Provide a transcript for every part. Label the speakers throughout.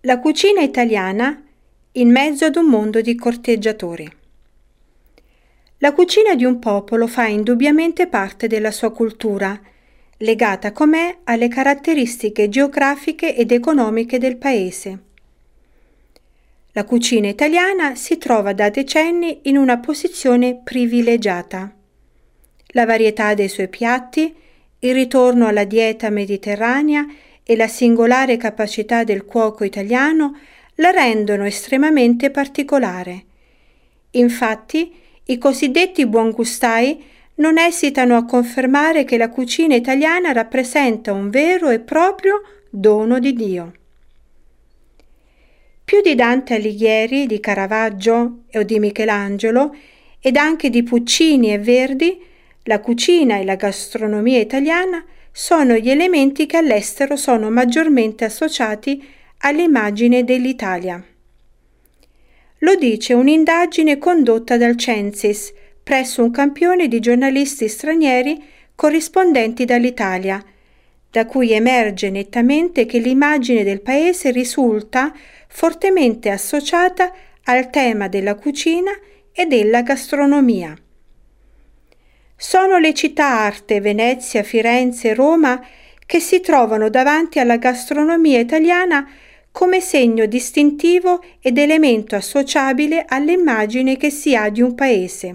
Speaker 1: La cucina italiana in mezzo ad un mondo di corteggiatori. La cucina di un popolo fa indubbiamente parte della sua cultura, legata com'è alle caratteristiche geografiche ed economiche del paese. La cucina italiana si trova da decenni in una posizione privilegiata. La varietà dei suoi piatti, il ritorno alla dieta mediterranea e la singolare capacità del cuoco italiano la rendono estremamente particolare. Infatti, i cosiddetti buongustai non esitano a confermare che la cucina italiana rappresenta un vero e proprio dono di Dio. Più di Dante Alighieri, di Caravaggio o di Michelangelo, ed anche di Puccini e Verdi, la cucina e la gastronomia italiana sono gli elementi che all'estero sono maggiormente associati all'immagine dell'Italia. Lo dice un'indagine condotta dal Censis presso un campione di giornalisti stranieri corrispondenti dall'Italia, da cui emerge nettamente che l'immagine del paese risulta fortemente associata al tema della cucina e della gastronomia. Sono le città arte, Venezia, Firenze, Roma, che si trovano davanti alla gastronomia italiana come segno distintivo ed elemento associabile all'immagine che si ha di un paese.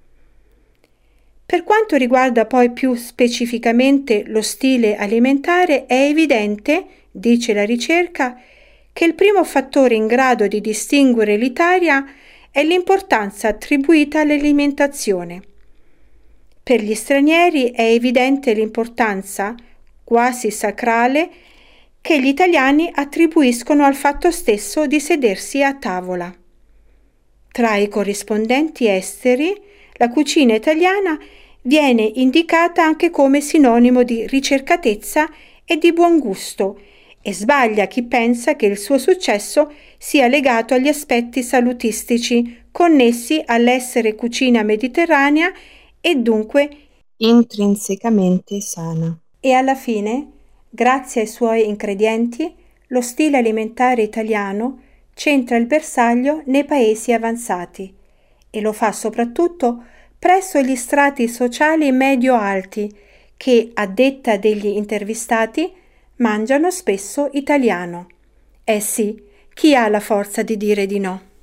Speaker 1: Per quanto riguarda poi più specificamente lo stile alimentare, è evidente, dice la ricerca, che il primo fattore in grado di distinguere l'Italia è l'importanza attribuita all'alimentazione. Per gli stranieri è evidente l'importanza, quasi sacrale, che gli italiani attribuiscono al fatto stesso di sedersi a tavola. Tra i corrispondenti esteri, la cucina italiana viene indicata anche come sinonimo di ricercatezza e di buon gusto, e sbaglia chi pensa che il suo successo sia legato agli aspetti salutistici connessi all'essere cucina mediterranea e dunque
Speaker 2: intrinsecamente sana.
Speaker 1: E alla fine, grazie ai suoi ingredienti, lo stile alimentare italiano centra il bersaglio nei paesi avanzati e lo fa soprattutto presso gli strati sociali medio-alti che, a detta degli intervistati, mangiano spesso italiano. Eh sì, chi ha la forza di dire di no?